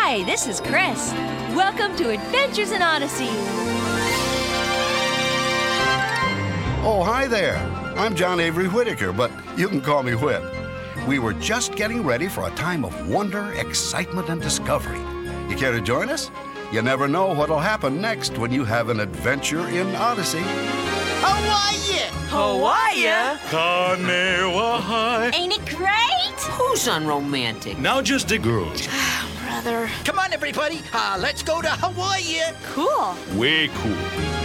Hi, this is Chris. Welcome to Adventures in Odyssey. Oh, hi there. I'm John Avery Whitaker, but you can call me Whit. We were just getting ready for a time of wonder, excitement, and discovery. You care to join us? You never know what'll happen next when you have an adventure in Odyssey. Hawaii! Hawaii? Kanewahi. Ain't it great? Who's unromantic? Now just a girls. Brother. Come on, everybody. Let's go to Hawaii. Cool. Way cool.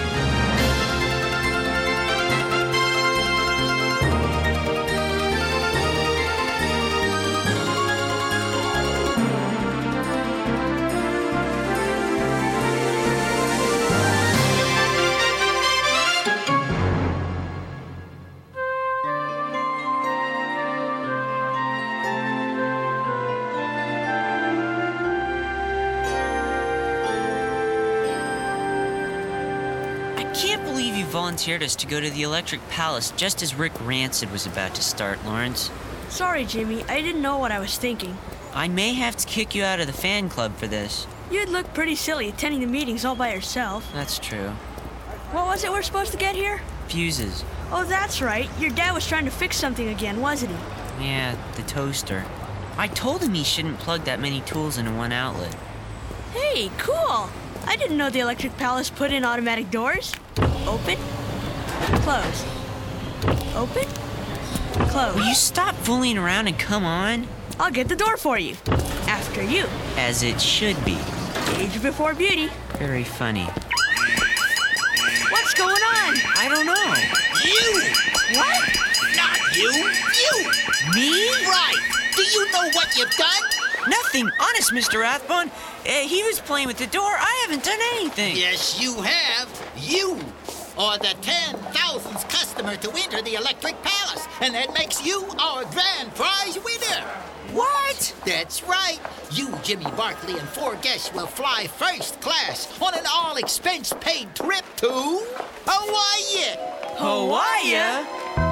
I can't believe you volunteered us to go to the Electric Palace just as Rick Rancid was about to start, Lawrence. Sorry, Jimmy. I didn't know what I was thinking. I may have to kick you out of the fan club for this. You'd look pretty silly attending the meetings all by yourself. That's true. What was it we're supposed to get here? Fuses. Oh, that's right. Your dad was trying to fix something again, wasn't he? Yeah, the toaster. I told him he shouldn't plug that many tools into one outlet. Hey, cool. I didn't know the Electric Palace put in automatic doors. Open. Close. Open. Close. Will you stop fooling around and come on? I'll get the door for you. After you. As it should be. Age before beauty. Very funny. What's going on? I don't know. You! What? Not you! You! Me? Right! Do you know what you've done? Nothing. Honest, Mr. Rathbone. He was playing with the door. I haven't done anything. Yes, you have. You are the 10,000th customer to enter the Electric Palace, and that makes you our grand prize winner. What? That's right. You, Jimmy Barkley, and 4 guests will fly first class on an all-expense-paid trip to Hawaii. Hawaii?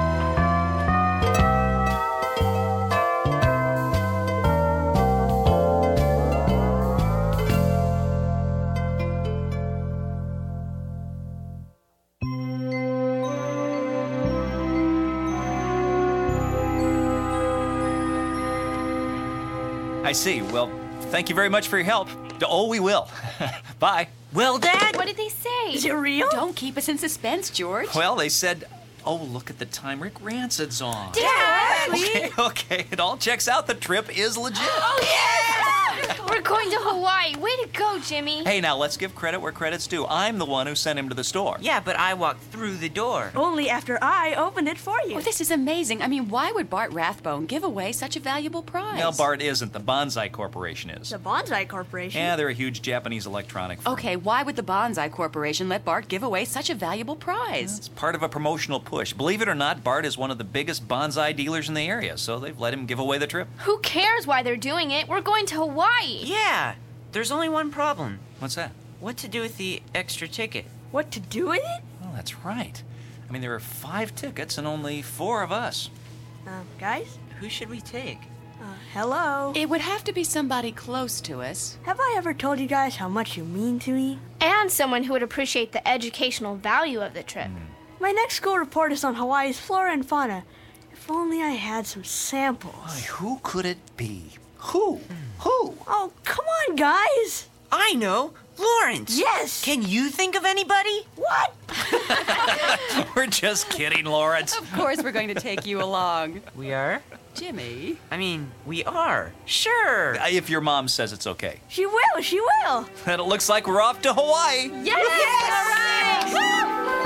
I see. Well, thank you very much for your help. Oh, we will. Bye. Well, Dad? What did they say? Is it real? Don't keep us in suspense, George. Well, they said, oh, look at the time Rick Rancid's on. Dad! Okay, it all checks out. The trip is legit. Oh, yeah! We're going to Hawaii. Way to go, Jimmy. Hey, now let's give credit where credit's due. I'm the one who sent him to the store. Yeah, but I walked through the door. Only after I opened it for you. Oh, this is amazing. I mean, why would Bart Rathbone give away such a valuable prize? No, Bart isn't. The Bonsai Corporation is. The Bonsai Corporation? Yeah, they're a huge Japanese electronic firm. Okay, why would the Bonsai Corporation let Bart give away such a valuable prize? It's part of a promotional push. Believe it or not, Bart is one of the biggest bonsai dealers in the area, so they've let him give away the trip. Who cares why they're doing it? We're going to Hawaii. Yeah, there's only one problem. What's that? What to do with the extra ticket? What to do with it? Well, that's right. I mean, there are 5 tickets and only 4 of us. Guys? Who should we take? Hello? It would have to be somebody close to us. Have I ever told you guys how much you mean to me? And someone who would appreciate the educational value of the trip. My next school report is on Hawaii's flora and fauna. If only I had some samples. Boy, who could it be? Who? Who? Oh, come on, guys! I know! Lawrence! Yes! Can you think of anybody? What? We're just kidding, Lawrence. Of course we're going to take you along. We are? Jimmy. I mean, we are. Sure. If your mom says it's okay. She will, she will! Then it looks like we're off to Hawaii. Yes! All right!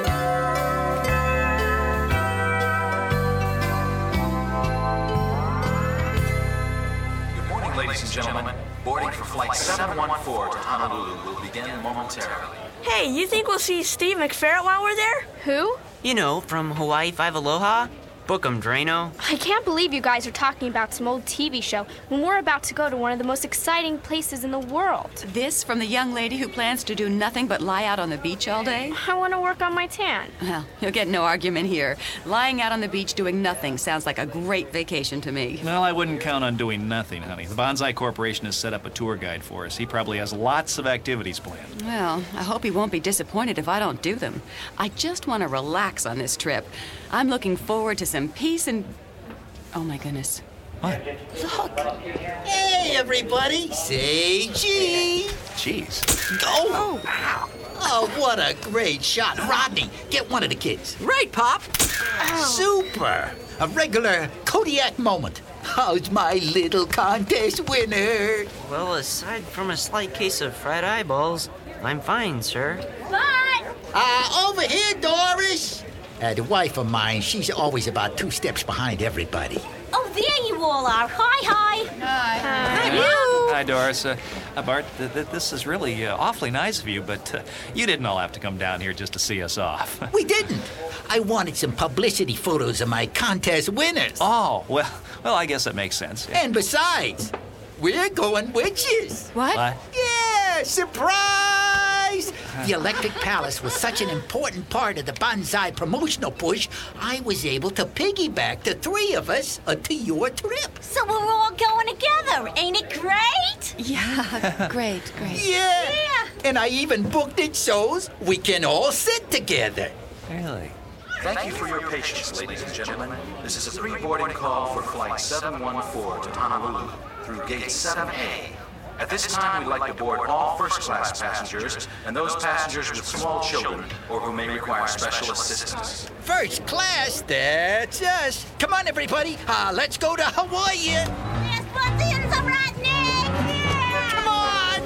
Good morning, ladies and gentlemen. Boarding for Flight 714 to Honolulu will begin momentarily. Hey, you think we'll see Steve McFerret while we're there? Who? You know, from Hawaii 5 Aloha. Book 'em, Drano. I can't believe you guys are talking about some old TV show when we're about to go to one of the most exciting places in the world. This from the young lady who plans to do nothing but lie out on the beach all day? I want to work on my tan. Well, you'll get no argument here. Lying out on the beach doing nothing sounds like a great vacation to me. Well, I wouldn't count on doing nothing, honey. The Bonsai Corporation has set up a tour guide for us. He probably has lots of activities planned. Well, I hope he won't be disappointed if I don't do them. I just want to relax on this trip. I'm looking forward to some peace and... Oh, my goodness. What? Look. Hey, everybody. Say cheese. Jeez. Oh. Oh, what a great shot. Rodney, get one of the kids. Right, Pop. Super. A regular Kodiak moment. How's my little contest winner? Well, aside from a slight case of fried eyeballs, I'm fine, sir. Over here, Doris. The wife of mine, she's always about 2 steps behind everybody. Oh, there you all are. Hi. Hi, Doris. Bart, this is really awfully nice of you, but you didn't all have to come down here just to see us off. We didn't. I wanted some publicity photos of my contest winners. Oh, well, I guess that makes sense. And besides, we're going witches. What? Yeah, surprise! The Electric Palace was such an important part of the Bonsai promotional push, I was able to piggyback the 3 of us to your trip. So we're all going together. Ain't it great? Yeah, great. Yeah. And I even booked it so we can all sit together. Really? Thank you for your patience, ladies and gentlemen. This is a pre-boarding call for Flight 714 to Honolulu through Gate 7A. At this time, we'd like to board all first-class passengers and those passengers with small children or who may require special assistance. First class, that's us. Come on, everybody. Let's go to Hawaii. There's buttons of Rodney. Come on.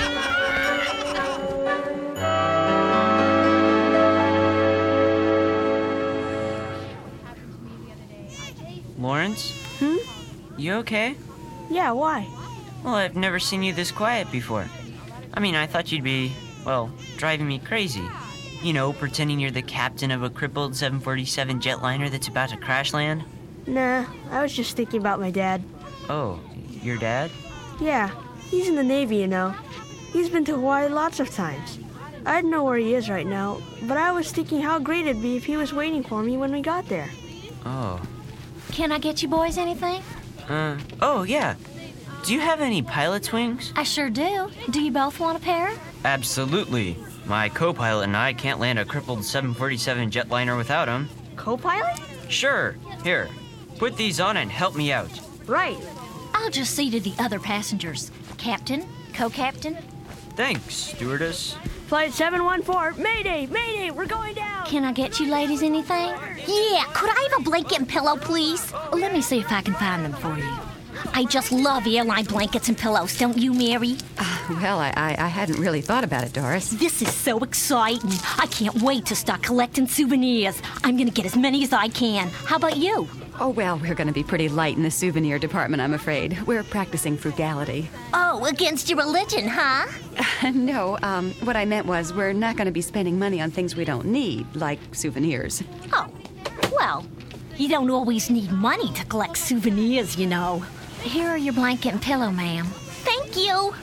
Lawrence? You okay? Yeah, why? Well, I've never seen you this quiet before. I mean, I thought you'd be, well, driving me crazy. You know, pretending you're the captain of a crippled 747 jetliner that's about to crash land. Nah, I was just thinking about my dad. Oh, your dad? Yeah, he's in the Navy, you know. He's been to Hawaii lots of times. I don't know where he is right now, but I was thinking how great it'd be if he was waiting for me when we got there. Oh. Can I get you boys anything? Oh, yeah. Do you have any pilot's wings? I sure do. Do you both want a pair? Absolutely. My co-pilot and I can't land a crippled 747 jetliner without them. Co-pilot? Sure. Here, put these on and help me out. Right. I'll just see to the other passengers. Captain, co-captain. Thanks, stewardess. Flight 714, Mayday, we're going down. Can I get you ladies anything? Yeah, could I have a blanket and pillow, please? Let me see if I can find them for you. I just love airline blankets and pillows, don't you, Mary? Well, I hadn't really thought about it, Doris. This is so exciting. I can't wait to start collecting souvenirs. I'm going to get as many as I can. How about you? Oh, well, we're going to be pretty light in the souvenir department, I'm afraid. We're practicing frugality. Oh, against your religion, huh? No, what I meant was we're not going to be spending money on things we don't need, like souvenirs. Oh, well, you don't always need money to collect souvenirs, you know. Here are your blanket and pillow, ma'am. Thank you.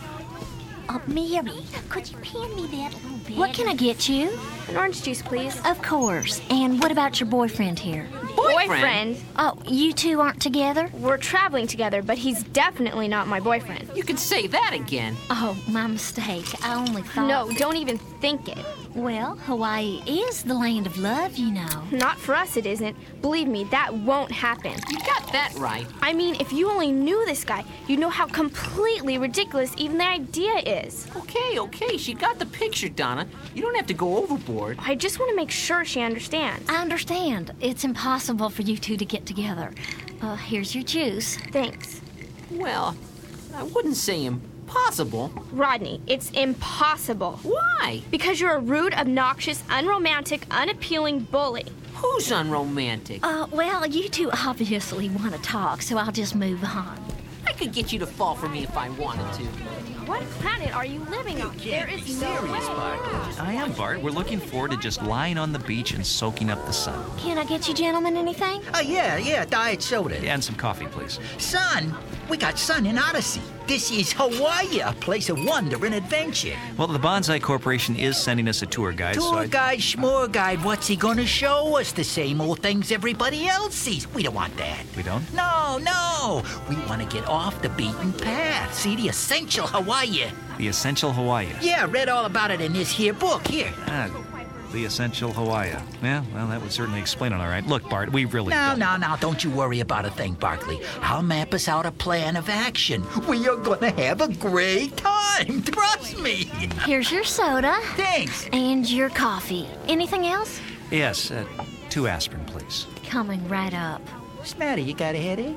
Mary, could you hand me that little bit? What can I get you? An orange juice, please. Of course. And what about your boyfriend here? Boyfriend? Oh, you two aren't together? We're traveling together, but he's definitely not my boyfriend. You could say that again. Oh, my mistake. I only thought... No, don't even think it. Well, Hawaii is the land of love, you know. Not for us, it isn't. Believe me, that won't happen. You got that right. I mean, if you only knew this guy, you'd know how completely ridiculous even the idea is. Okay, she got the picture, Donna. You don't have to go overboard. I just want to make sure she understands. I understand. It's impossible for you two to get together. Here's your juice. Thanks. Well, I wouldn't say impossible. Rodney, it's impossible. Why? Because you're a rude, obnoxious, unromantic, unappealing bully. Who's unromantic? Well, you two obviously want to talk, so I'll just move on. I could get you to fall for me if I wanted to. What planet are you living on? There is no way. I am, Bart. We're looking forward to just lying on the beach and soaking up the sun. Can I get you gentlemen anything? Yeah, diet soda. And some coffee, please. Sun? We got sun in Odyssey. This is Hawaii, a place of wonder and adventure. Well, the Bonsai Corporation is sending us a tour guide, Tour guide, schmore guide, what's he gonna show us? The same old things everybody else sees. We don't want that. We don't? No. We want to get off the beaten path. See the essential Hawaii. The Essential Hawaii. Yeah, read all about it in this here book. Here. The Essential Hawaii. Yeah, well, that would certainly explain it all right. Look, Bart, we really don't. No, don't you worry about a thing, Barkley. I'll map us out a plan of action. We are gonna have a great time, trust me. Here's your soda. Thanks. And your coffee. Anything else? Yes, 2 aspirin, please. Coming right up. Smatty, you got a headache?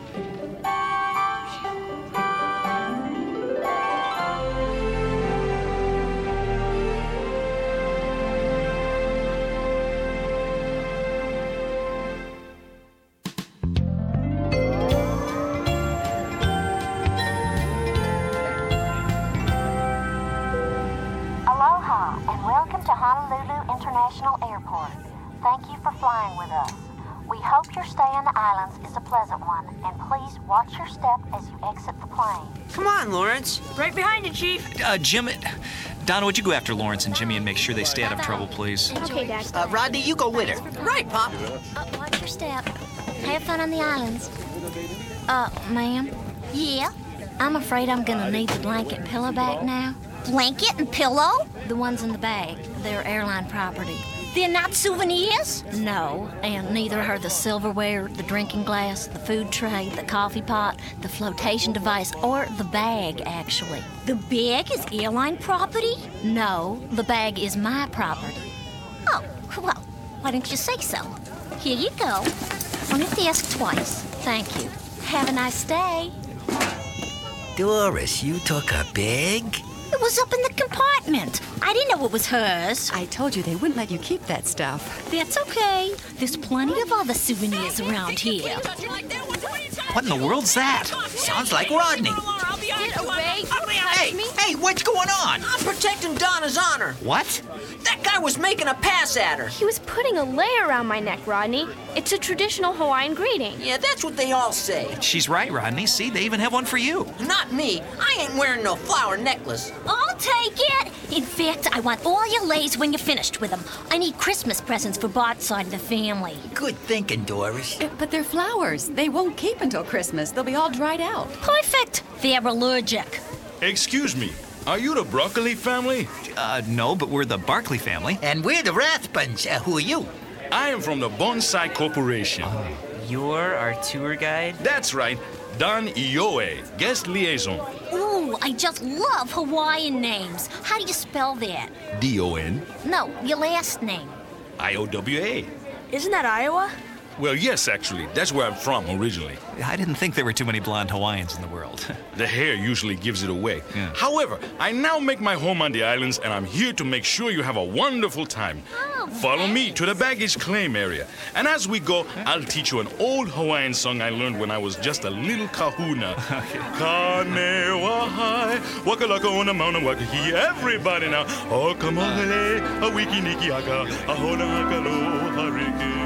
Aloha and welcome to Honolulu International Airport. Thank you for flying with us. We hope your stay on the islands is a pleasant one, and please watch your step as you exit the plane. Come on, Lawrence. Right behind you, Chief. Jim, Donna, would you go after Lawrence and Jimmy and make sure they stay out of trouble, please? Okay, Dad. Rodney, you go with her. Right, Pop. Watch your step. Have fun on the islands. Ma'am? Yeah? I'm afraid I'm gonna need the blanket and pillow back now. Blanket and pillow? The ones in the bag. They're airline property. They're not souvenirs? No, and neither are the silverware, the drinking glass, the food tray, the coffee pot, the flotation device, or the bag, actually. The bag is airline property? No, the bag is my property. Oh, well, why didn't you say so? Here you go. Only have to ask twice. Thank you. Have a nice day. Doris, you took a bag? It was up in the compartment. I didn't know it was hers. I told you they wouldn't let you keep that stuff. That's okay. There's plenty of other souvenirs around here. What in the world's that? Sounds like Rodney. Get away. Hey, what's going on? I'm protecting Donna's honor. What? That guy was making a pass at her. He was putting a lei around my neck, Rodney. It's a traditional Hawaiian greeting. Yeah, that's what they all say. She's right, Rodney. See, they even have one for you. Not me. I ain't wearing no flower necklace. I'll take it. In fact, I want all your leis when you're finished with them. I need Christmas presents for Bart's side of the family. Good thinking, Doris. But they're flowers. They won't keep until Christmas. They'll be all dried out. Perfect. They're allergic. Excuse me, are you the Broccoli family? No, but we're the Barkley family. And we're the Rathbuns. Who are you? I am from the Bonsai Corporation. You're our tour guide? That's right, Don Ioe, guest liaison. Ooh, I just love Hawaiian names. How do you spell that? D-O-N. No, your last name. I-O-W-A. Isn't that Iowa? Well, yes, actually. That's where I'm from originally. I didn't think there were too many blonde Hawaiians in the world. The hair usually gives it away. Yeah. However, I now make my home on the islands, and I'm here to make sure you have a wonderful time. Oh, Follow me to the baggage claim area. And as we go, I'll teach you an old Hawaiian song I learned when I was just a little kahuna. Kane wahai, wakalaka ona mauna wakahi. Everybody now. O kamahele, a wiki niki aka, a hona hakalo harike.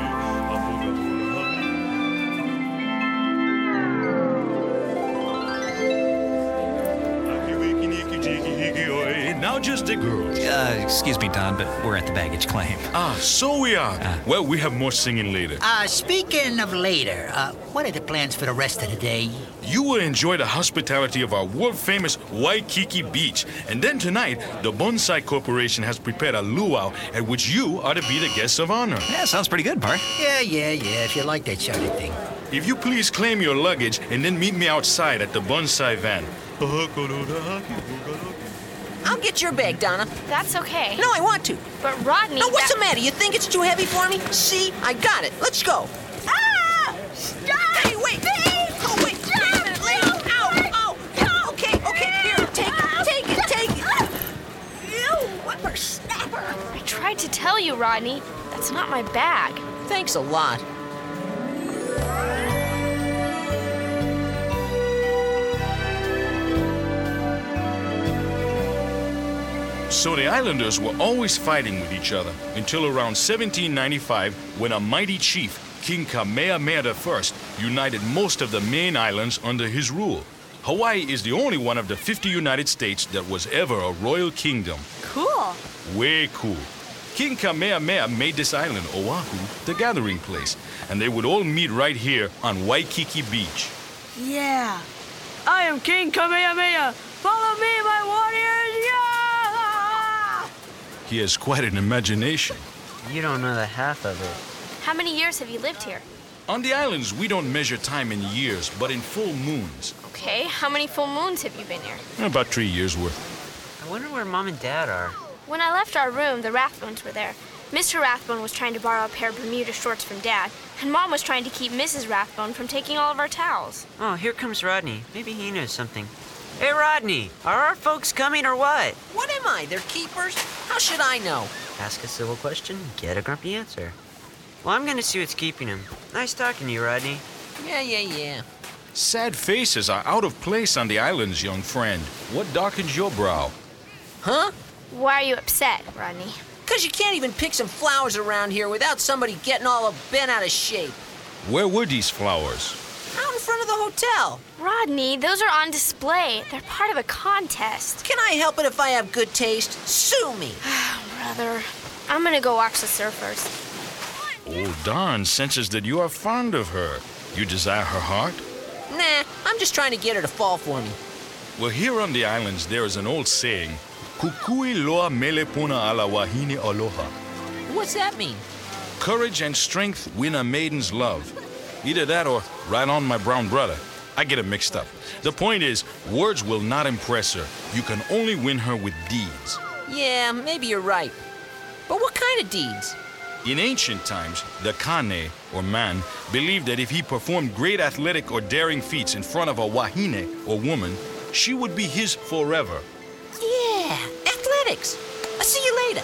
Now just the girls. Excuse me, Don, but we're at the baggage claim. So we are. Well, we have more singing later. Speaking of later, what are the plans for the rest of the day? You will enjoy the hospitality of our world-famous Waikiki Beach. And then tonight, the Bonsai Corporation has prepared a luau at which you are to be the guest of honor. Yeah, sounds pretty good, Bart. Yeah, if you like that sort of thing. If you please claim your luggage and then meet me outside at the Bonsai van. I'll get your bag, Donna. That's okay. No, I want to. But Rodney... Now, what's the matter? You think it's too heavy for me? See? I got it. Let's go. Ah! Stop! Hey, wait! Oh, wait! Wait a minute, lady! Ow! Okay, here, take it! You whippersnapper! I tried to tell you, Rodney. That's not my bag. Thanks a lot. So the islanders were always fighting with each other until around 1795 when a mighty chief, King Kamehameha I, united most of the main islands under his rule. Hawaii is the only one of the 50 United States that was ever a royal kingdom. Cool. Way cool. King Kamehameha made this island, Oahu, the gathering place, and they would all meet right here on Waikiki Beach. Yeah. I am King Kamehameha. Follow me, my warriors. Yeah! He has quite an imagination. You don't know the half of it. How many years have you lived here? On the islands, we don't measure time in years, but in full moons. Okay, how many full moons have you been here? About 3 years worth. I wonder where Mom and Dad are. When I left our room, the Rathbones were there. Mr. Rathbone was trying to borrow a pair of Bermuda shorts from Dad, and Mom was trying to keep Mrs. Rathbone from taking all of our towels. Oh, here comes Rodney. Maybe he knows something. Hey, Rodney, are our folks coming or what? What am I, their keepers? How should I know? Ask a civil question, get a grumpy answer. Well, I'm gonna see what's keeping him. Nice talking to you, Rodney. Yeah. Sad faces are out of place on the islands, young friend. What darkens your brow? Huh? Why are you upset, Rodney? 'Cause you can't even pick some flowers around here without somebody getting all bent out of shape. Where were these flowers? Out in front of the hotel. Rodney, those are on display. They're part of a contest. Can I help it if I have good taste? Sue me. Brother, I'm gonna go watch the surfers. Old Don senses that you are fond of her. You desire her heart? Nah, I'm just trying to get her to fall for me. Well, here on the islands, there is an old saying, Kukui loa melepuna ala wahine aloha. What's that mean? Courage and strength win a maiden's love. Either that or right on my brown brother. I get it mixed up. The point is, words will not impress her. You can only win her with deeds. Yeah, maybe you're right. But what kind of deeds? In ancient times, the Kane, or man, believed that if he performed great athletic or daring feats in front of a wahine, or woman, she would be his forever. Yeah, athletics. I'll see you later.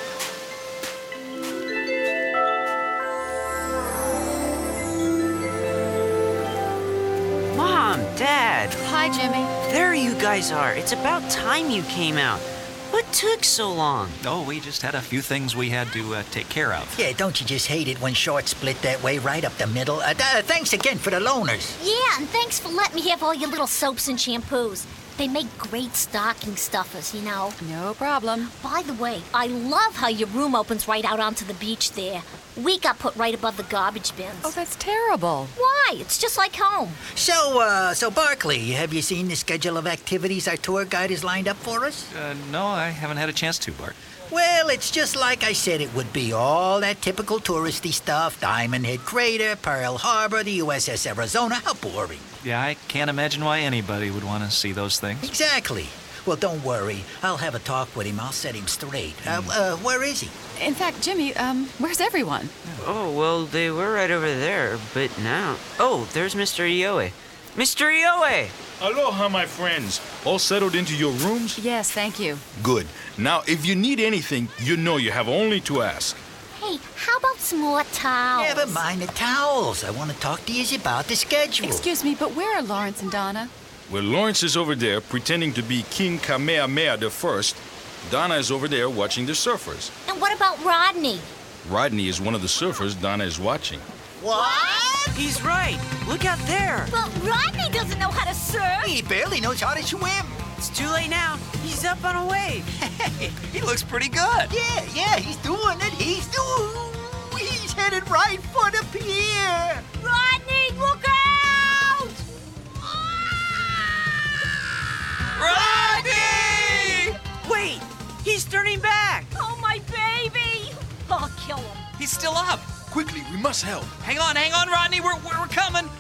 Mom, Dad. Hi, Jimmy. There you guys are. It's about time you came out. What took so long? Oh, we just had a few things we had to take care of. Yeah, don't you just hate it when shorts split that way right up the middle? Thanks again for the loaners. Yeah, and thanks for letting me have all your little soaps and shampoos. They make great stocking stuffers, you know. No problem. By the way, I love how your room opens right out onto the beach there. We got put right above the garbage bins. Oh, that's terrible. Why? It's just like home. So Barkley, have you seen the schedule of activities our tour guide has lined up for us? No, I haven't had a chance to, Bart. Well, it's just like I said it would be. All that typical touristy stuff. Diamond Head Crater, Pearl Harbor, the USS Arizona. How boring. Yeah, I can't imagine why anybody would want to see those things. Exactly. Well, don't worry. I'll have a talk with him. I'll set him straight. Where is he? In fact, Jimmy, where's everyone? Oh, well, they were right over there, but now... Oh, there's Mr. Ioe. Mr. Ioe! Aloha, my friends. All settled into your rooms? Yes, thank you. Good. Now, if you need anything, you know you have only to ask. Hey, how about some more towels? Never mind the towels. I want to talk to you about the schedule. Excuse me, but where are Lawrence and Donna? Well, Lawrence is over there pretending to be King Kamehameha I. Donna is over there watching the surfers. And what about Rodney? Rodney is one of the surfers Donna is watching. What? He's right. Look out there. But Rodney doesn't know how to surf. He barely knows how to swim. It's too late now. He's up on a wave. Hey, he looks pretty good. Yeah, he's doing it. He's headed right for the pier. Rodney, look out! Rodney! Wait, he's turning back. Oh, my baby! I'll kill him. He's still up. Quickly, we must help. Hang on, Rodney. We're coming.